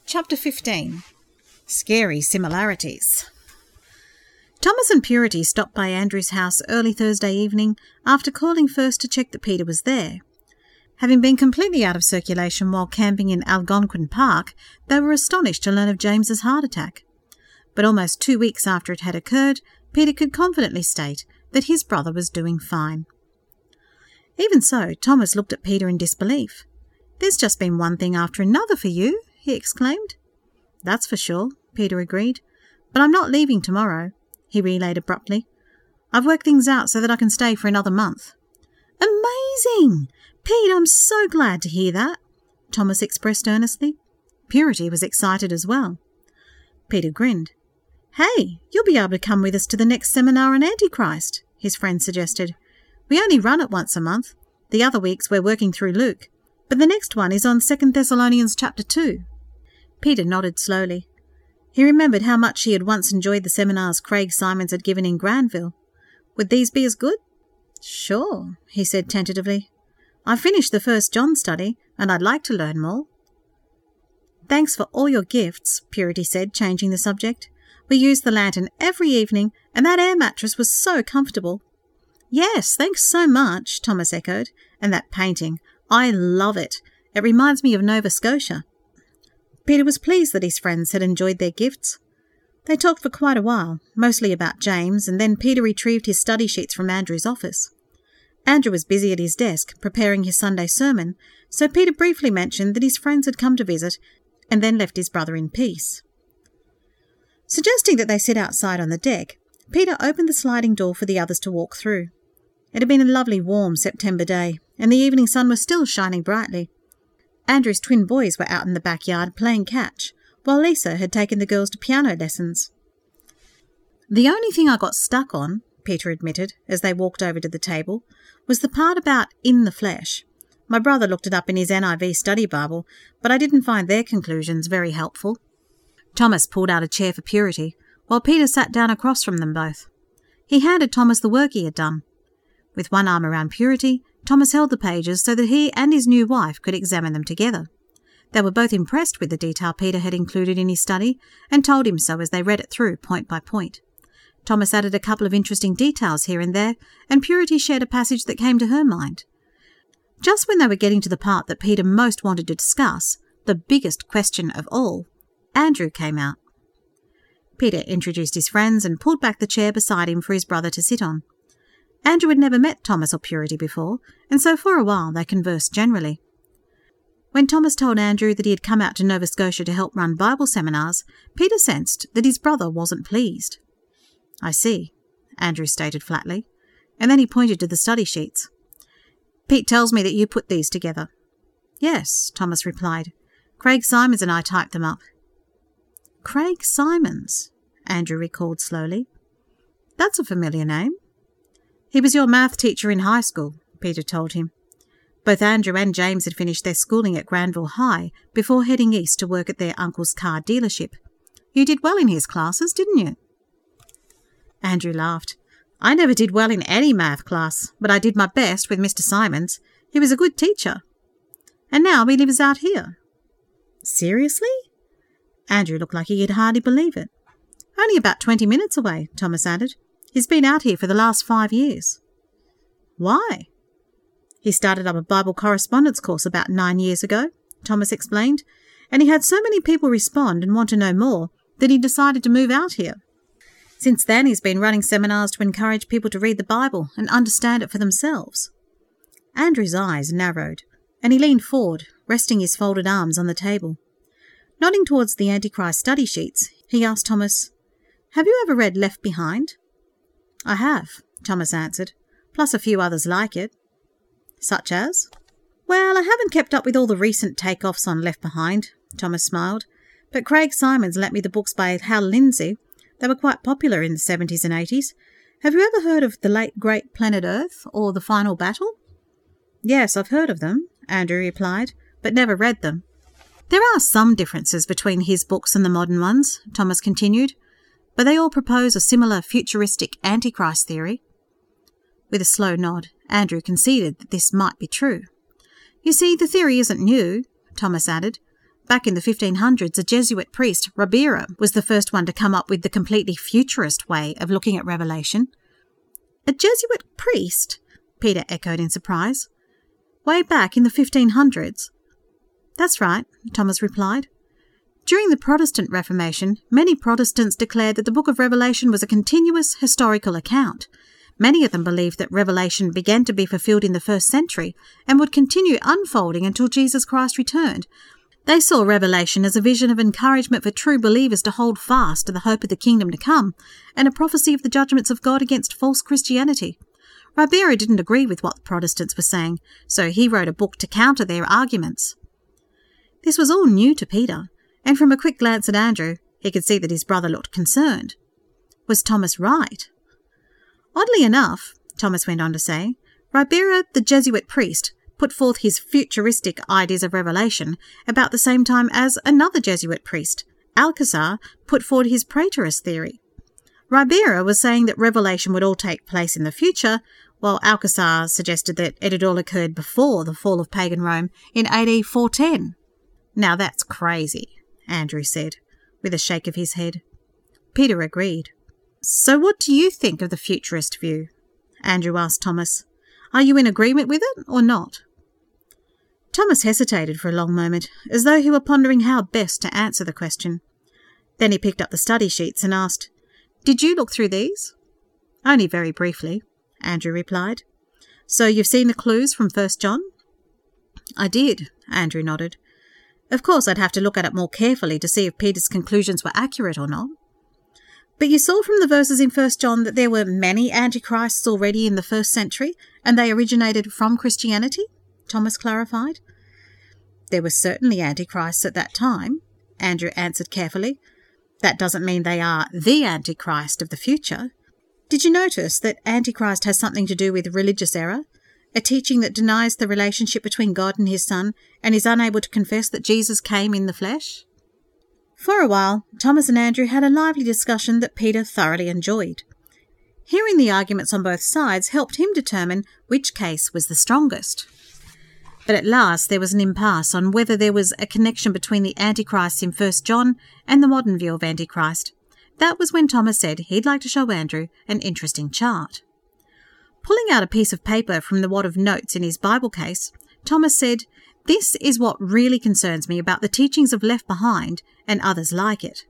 Chapter 15. Scary Similarities. Thomas and Purity stopped by Andrew's house early Thursday evening after calling first to check that Peter was there. Having been completely out of circulation while camping in Algonquin Park, they were astonished to learn of James's heart attack. But almost 2 weeks after it had occurred, Peter could confidently state that his brother was doing fine. Even so, Thomas looked at Peter in disbelief. "There's just been one thing after another for you," he exclaimed. "That's for sure," Peter agreed. "But I'm not leaving tomorrow," he relayed abruptly. "I've worked things out so that I can stay for another month." "Amazing! Pete, I'm so glad to hear that," Thomas expressed earnestly. Purity was excited as well. Peter grinned. "Hey, you'll be able to come with us to the next seminar on Antichrist," his friend suggested. "We only run it once a month. The other weeks we're working through Luke, but the next one is on 2 Thessalonians chapter 2. Peter nodded slowly. He remembered how much he had once enjoyed the seminars Craig Simons had given in Granville. Would these be as good? "Sure," he said tentatively. "I finished the 1 John study, and I'd like to learn more." "Thanks for all your gifts," Purity said, changing the subject. "We used the lantern every evening, and that air mattress was so comfortable." "Yes, thanks so much," Thomas echoed. "And that painting. I love it. It reminds me of Nova Scotia." Peter was pleased that his friends had enjoyed their gifts. They talked for quite a while, mostly about James, and then Peter retrieved his study sheets from Andrew's office. Andrew was busy at his desk, preparing his Sunday sermon, so Peter briefly mentioned that his friends had come to visit, and then left his brother in peace. Suggesting that they sit outside on the deck, Peter opened the sliding door for the others to walk through. It had been a lovely warm September day, and the evening sun was still shining brightly. Andrew's twin boys were out in the backyard playing catch, while Lisa had taken the girls to piano lessons. "The only thing I got stuck on," Peter admitted, as they walked over to the table, "was the part about in the flesh. My brother looked it up in his NIV study Bible, but I didn't find their conclusions very helpful." Thomas pulled out a chair for Purity, while Peter sat down across from them both. He handed Thomas the work he had done. With one arm around Purity, Thomas held the pages so that he and his new wife could examine them together. They were both impressed with the detail Peter had included in his study, and told him so as they read it through point by point. Thomas added a couple of interesting details here and there, and Purity shared a passage that came to her mind. Just when they were getting to the part that Peter most wanted to discuss, the biggest question of all, Andrew came out. Peter introduced his friends and pulled back the chair beside him for his brother to sit on. Andrew had never met Thomas or Purity before, and so for a while they conversed generally. When Thomas told Andrew that he had come out to Nova Scotia to help run Bible seminars, Peter sensed that his brother wasn't pleased. "I see," Andrew stated flatly, and then he pointed to the study sheets. "Pete tells me that you put these together." "Yes," Thomas replied. "Craig Simons and I typed them up." "Craig Simons," Andrew recalled slowly. "That's a familiar name." "He was your math teacher in high school," Peter told him. Both Andrew and James had finished their schooling at Granville High before heading east to work at their uncle's car dealership. "You did well in his classes, didn't you?" Andrew laughed. "I never did well in any math class, but I did my best with Mr. Simons. He was a good teacher. And now he lives out here." "Seriously?" Andrew looked like he could hardly believe it. "Only about 20 minutes away," Thomas added. "He's been out here for the last 5 years. "Why?" "He started up a Bible correspondence course about 9 years ago," Thomas explained, "and he had so many people respond and want to know more that he decided to move out here. Since then, he's been running seminars to encourage people to read the Bible and understand it for themselves." Andrew's eyes narrowed, and he leaned forward, resting his folded arms on the table. Nodding towards the Antichrist study sheets, he asked Thomas, "Have you ever read Left Behind?" "I have," Thomas answered, "plus a few others like it." "Such as?" "Well, I haven't kept up with all the recent takeoffs on Left Behind," Thomas smiled, "but Craig Simons lent me the books by Hal Lindsey. They were quite popular in the 70s and 80s. Have you ever heard of The Late Great Planet Earth or The Final Battle?" "Yes, I've heard of them," Andrew replied, "but never read them." "There are some differences between his books and the modern ones," Thomas continued, "but they all propose a similar futuristic Antichrist theory." With a slow nod, Andrew conceded that this might be true. "You see, the theory isn't new," Thomas added, back in the 1500s, a Jesuit priest, Ribera, was the first one to come up with the completely futurist way of looking at Revelation. A Jesuit priest? Peter echoed in surprise. Way back in the 1500s? That's right, Thomas replied. During the Protestant Reformation, many Protestants declared that the book of Revelation was a continuous historical account. Many of them believed that Revelation began to be fulfilled in the 1st century and would continue unfolding until Jesus Christ returned. They saw Revelation as a vision of encouragement for true believers to hold fast to the hope of the kingdom to come, and a prophecy of the judgments of God against false Christianity. Ribera didn't agree with what the Protestants were saying, so he wrote a book to counter their arguments. This was all new to Peter, and from a quick glance at Andrew, he could see that his brother looked concerned. Was Thomas right? Oddly enough, Thomas went on to say, Ribera, the Jesuit priest, put forth his futuristic ideas of Revelation about the same time as another Jesuit priest, Alcazar, put forward his preterist theory. Ribera was saying that Revelation would all take place in the future, while Alcazar suggested that it had all occurred before the fall of pagan Rome in AD 410. Now that's crazy, Andrew said, with a shake of his head. Peter agreed. So what do you think of the futurist view? Andrew asked Thomas. Are you in agreement with it or not? Thomas hesitated for a long moment, as though he were pondering how best to answer the question. Then he picked up the study sheets and asked, Did you look through these? Only very briefly, Andrew replied. So you've seen the clues from 1 John? I did, Andrew nodded. Of course I'd have to look at it more carefully to see if Peter's conclusions were accurate or not. But you saw from the verses in 1 John that there were many antichrists already in the 1st century, and they originated from Christianity? Thomas clarified. There were certainly antichrists at that time, Andrew answered carefully. That doesn't mean they are the Antichrist of the future. Did you notice that Antichrist has something to do with religious error, a teaching that denies the relationship between God and his Son and is unable to confess that Jesus came in the flesh? For a while, Thomas and Andrew had a lively discussion that Peter thoroughly enjoyed. Hearing the arguments on both sides helped him determine which case was the strongest. But at last there was an impasse on whether there was a connection between the Antichrist in 1 John and the modern view of Antichrist. That was when Thomas said he'd like to show Andrew an interesting chart. Pulling out a piece of paper from the wad of notes in his Bible case, Thomas said, This is what really concerns me about the teachings of Left Behind and others like it.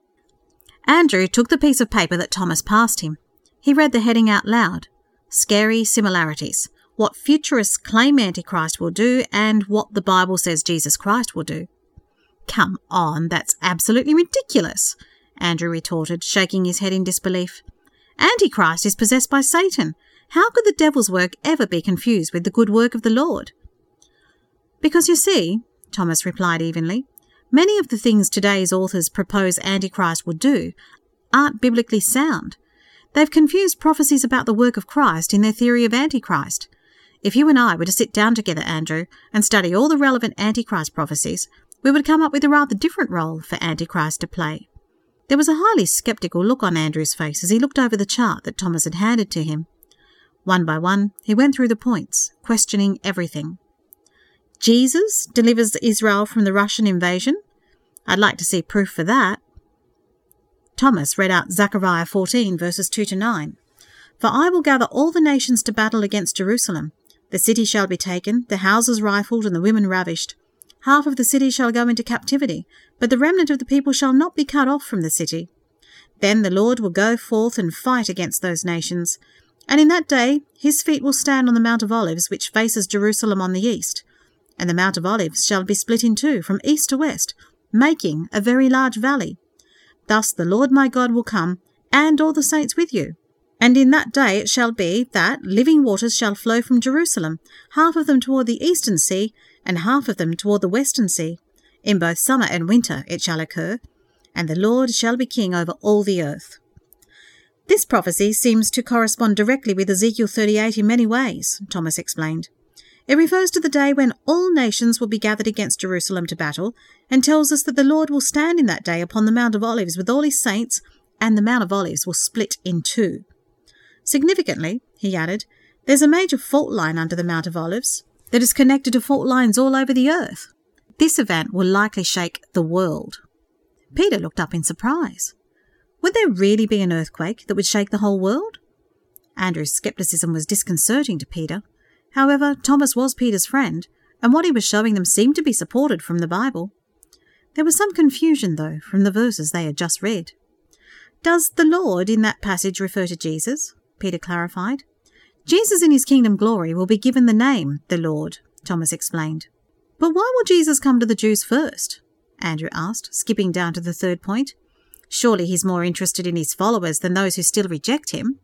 Andrew took the piece of paper that Thomas passed him. He read the heading out loud. Scary Similarities. What futurists claim Antichrist will do and what the Bible says Jesus Christ will do. Come on, that's absolutely ridiculous, Andrew retorted, shaking his head in disbelief. Antichrist is possessed by Satan. How could the devil's work ever be confused with the good work of the Lord? Because you see, Thomas replied evenly, many of the things today's authors propose Antichrist will do aren't biblically sound. They've confused prophecies about the work of Christ in their theory of Antichrist. If you and I were to sit down together, Andrew, and study all the relevant Antichrist prophecies, we would come up with a rather different role for Antichrist to play. There was a highly sceptical look on Andrew's face as he looked over the chart that Thomas had handed to him. One by one, he went through the points, questioning everything. Jesus delivers Israel from the Russian invasion? I'd like to see proof for that. Thomas read out Zechariah 14, verses 2-9. For I will gather all the nations to battle against Jerusalem. The city shall be taken, the houses rifled, and the women ravished. Half of the city shall go into captivity, but the remnant of the people shall not be cut off from the city. Then the Lord will go forth and fight against those nations. And in that day his feet will stand on the Mount of Olives, which faces Jerusalem on the east. And the Mount of Olives shall be split in two, from east to west, making a very large valley. Thus the Lord my God will come, and all the saints with you. And in that day it shall be that living waters shall flow from Jerusalem, half of them toward the eastern sea, and half of them toward the western sea. In both summer and winter it shall occur, and the Lord shall be king over all the earth. This prophecy seems to correspond directly with Ezekiel 38 in many ways, Thomas explained. It refers to the day when all nations will be gathered against Jerusalem to battle, and tells us that the Lord will stand in that day upon the Mount of Olives with all his saints, and the Mount of Olives will split in two. Significantly, he added, there's a major fault line under the Mount of Olives that is connected to fault lines all over the earth. This event will likely shake the world. Peter looked up in surprise. Would there really be an earthquake that would shake the whole world? Andrew's scepticism was disconcerting to Peter. However, Thomas was Peter's friend, and what he was showing them seemed to be supported from the Bible. There was some confusion, though, from the verses they had just read. Does the Lord in that passage refer to Jesus? Peter clarified. Jesus in his kingdom glory will be given the name, the Lord, Thomas explained. But why will Jesus come to the Jews first? Andrew asked, skipping down to the third point. Surely he's more interested in his followers than those who still reject him.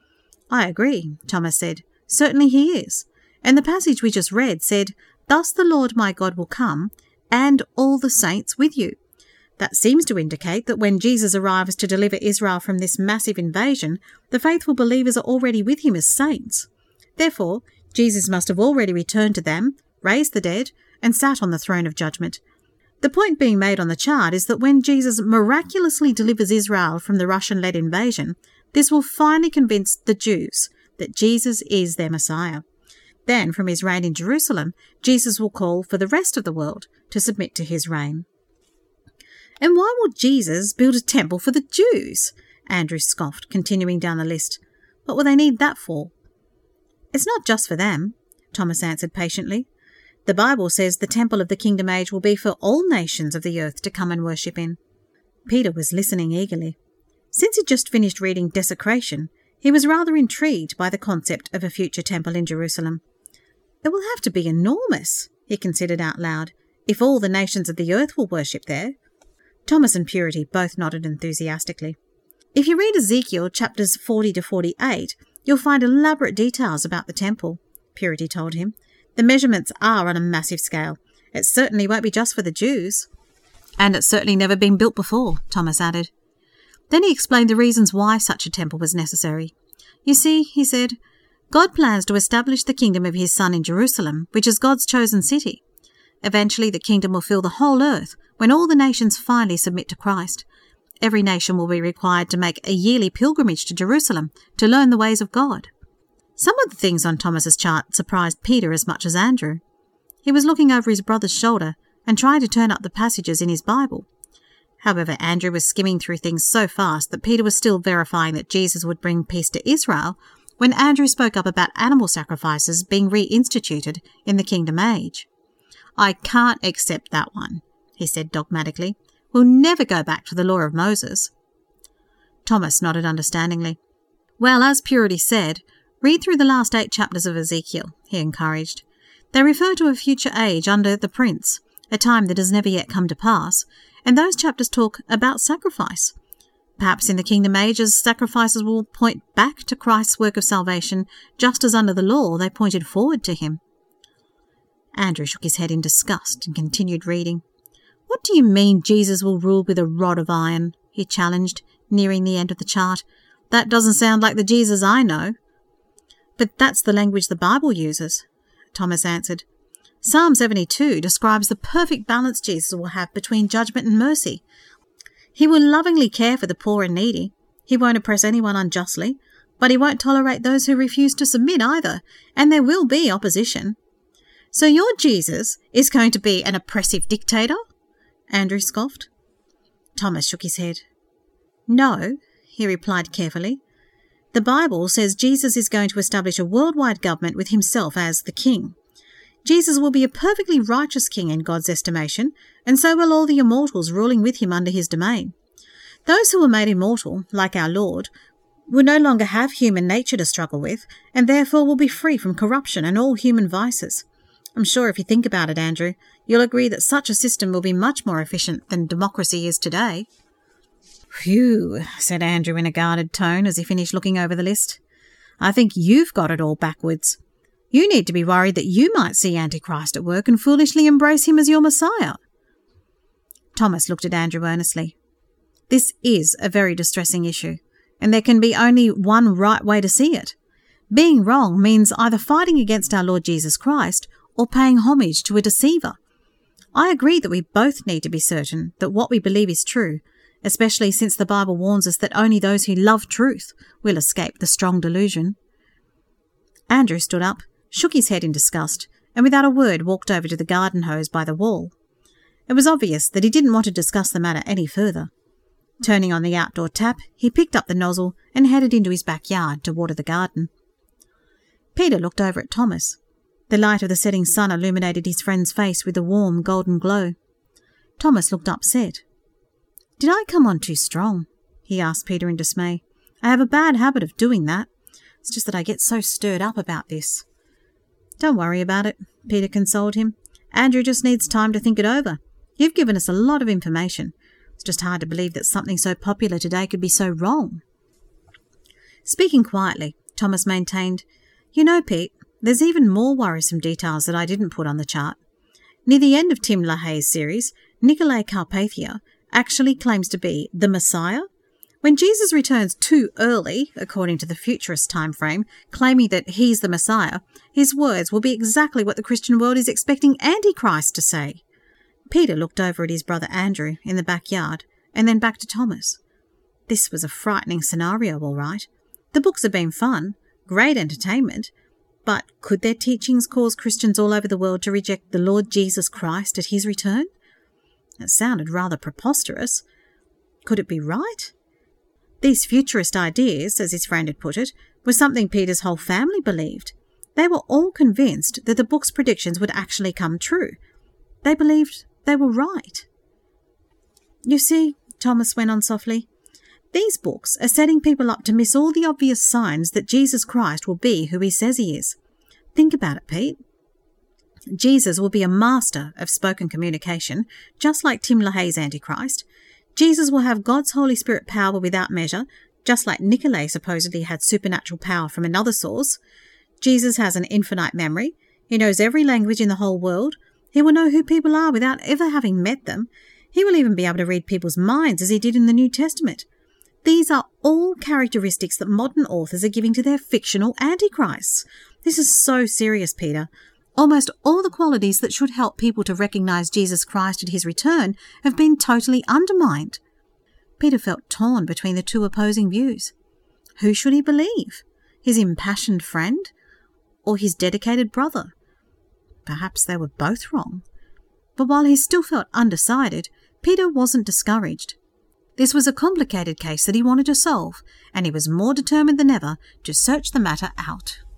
I agree, Thomas said. Certainly he is. And the passage we just read said, Thus the Lord my God will come, and all the saints with you. That seems to indicate that when Jesus arrives to deliver Israel from this massive invasion, the faithful believers are already with him as saints. Therefore, Jesus must have already returned to them, raised the dead, and sat on the throne of judgment. The point being made on the chart is that when Jesus miraculously delivers Israel from the Russian-led invasion, this will finally convince the Jews that Jesus is their Messiah. Then, from his reign in Jerusalem, Jesus will call for the rest of the world to submit to his reign. And why will Jesus build a temple for the Jews? Andrew scoffed, continuing down the list. What will they need that for? It's not just for them, Thomas answered patiently. The Bible says the temple of the kingdom age will be for all nations of the earth to come and worship in. Peter was listening eagerly. Since he'd just finished reading Desecration, he was rather intrigued by the concept of a future temple in Jerusalem. It will have to be enormous, he considered out loud, if all the nations of the earth will worship there. Thomas and Purity both nodded enthusiastically. If you read Ezekiel chapters 40 to 48, you'll find elaborate details about the temple, Purity told him. The measurements are on a massive scale. It certainly won't be just for the Jews. And it's certainly never been built before, Thomas added. Then he explained the reasons why such a temple was necessary. You see, he said, God plans to establish the kingdom of his Son in Jerusalem, which is God's chosen city. Eventually the kingdom will fill the whole earth when all the nations finally submit to Christ. Every nation will be required to make a yearly pilgrimage to Jerusalem to learn the ways of God. Some of the things on Thomas's chart surprised Peter as much as Andrew. He was looking over his brother's shoulder and trying to turn up the passages in his Bible. However, Andrew was skimming through things so fast that Peter was still verifying that Jesus would bring peace to Israel when Andrew spoke up about animal sacrifices being reinstituted in the kingdom age. I can't accept that one, he said dogmatically. We'll never go back to the law of Moses. Thomas nodded understandingly. Well, as Purity said, read through the last 8 chapters of Ezekiel, he encouraged. They refer to a future age under the prince, a time that has never yet come to pass, and those chapters talk about sacrifice. Perhaps in the kingdom ages, sacrifices will point back to Christ's work of salvation, just as under the law they pointed forward to him. Andrew shook his head in disgust and continued reading. What do you mean Jesus will rule with a rod of iron? He challenged, nearing the end of the chart. That doesn't sound like the Jesus I know. But that's the language the Bible uses, Thomas answered. Psalm 72 describes the perfect balance Jesus will have between judgment and mercy. He will lovingly care for the poor and needy. He won't oppress anyone unjustly, but he won't tolerate those who refuse to submit either, and there will be opposition. So your Jesus is going to be an oppressive dictator? Andrew scoffed. Thomas shook his head. No, he replied carefully. The Bible says Jesus is going to establish a worldwide government with himself as the king. Jesus will be a perfectly righteous king in God's estimation, and so will all the immortals ruling with him under his domain. Those who were made immortal, like our Lord, will no longer have human nature to struggle with, and therefore will be free from corruption and all human vices. I'm sure if you think about it, Andrew, you'll agree that such a system will be much more efficient than democracy is today. Phew, said Andrew in a guarded tone as he finished looking over the list. I think you've got it all backwards. You need to be worried that you might see Antichrist at work and foolishly embrace him as your Messiah. Thomas looked at Andrew earnestly. This is a very distressing issue, and there can be only one right way to see it. Being wrong means either fighting against our Lord Jesus Christ or paying homage to a deceiver. I agree that we both need to be certain that what we believe is true, especially since the Bible warns us that only those who love truth will escape the strong delusion. Andrew stood up, shook his head in disgust, and without a word walked over to the garden hose by the wall. It was obvious that he didn't want to discuss the matter any further. Turning on the outdoor tap, he picked up the nozzle and headed into his backyard to water the garden. Peter looked over at Thomas. The light of the setting sun illuminated his friend's face with a warm golden glow. Thomas looked upset. "Did I come on too strong?" he asked Peter in dismay. "I have a bad habit of doing that. It's just that I get so stirred up about this." "Don't worry about it," Peter consoled him. "Andrew just needs time to think it over. You've given us a lot of information. It's just hard to believe that something so popular today could be so wrong." Speaking quietly, Thomas maintained, "You know, Pete, there's even more worrisome details that I didn't put on the chart. Near the end of Tim LaHaye's series, Nicolae Carpathia actually claims to be the Messiah. When Jesus returns too early, according to the futurist time frame, claiming that he's the Messiah, his words will be exactly what the Christian world is expecting Antichrist to say." Peter looked over at his brother Andrew in the backyard and then back to Thomas. This was a frightening scenario, all right. The books had been fun, great entertainment, but could their teachings cause Christians all over the world to reject the Lord Jesus Christ at his return? It sounded rather preposterous. Could it be right? These futurist ideas, as his friend had put it, were something Peter's whole family believed. They were all convinced that the book's predictions would actually come true. They believed they were right. "You see," Thomas went on softly, "these books are setting people up to miss all the obvious signs that Jesus Christ will be who he says he is. Think about it, Pete. Jesus will be a master of spoken communication, just like Tim LaHaye's Antichrist. Jesus will have God's Holy Spirit power without measure, just like Nicolae supposedly had supernatural power from another source. Jesus has an infinite memory. He knows every language in the whole world. He will know who people are without ever having met them. He will even be able to read people's minds as he did in the New Testament. These are all characteristics that modern authors are giving to their fictional antichrists. This is so serious, Peter. Almost all the qualities that should help people to recognize Jesus Christ at his return have been totally undermined." Peter felt torn between the two opposing views. Who should he believe? His impassioned friend or his dedicated brother? Perhaps they were both wrong. But while he still felt undecided, Peter wasn't discouraged. This was a complicated case that he wanted to solve, and he was more determined than ever to search the matter out.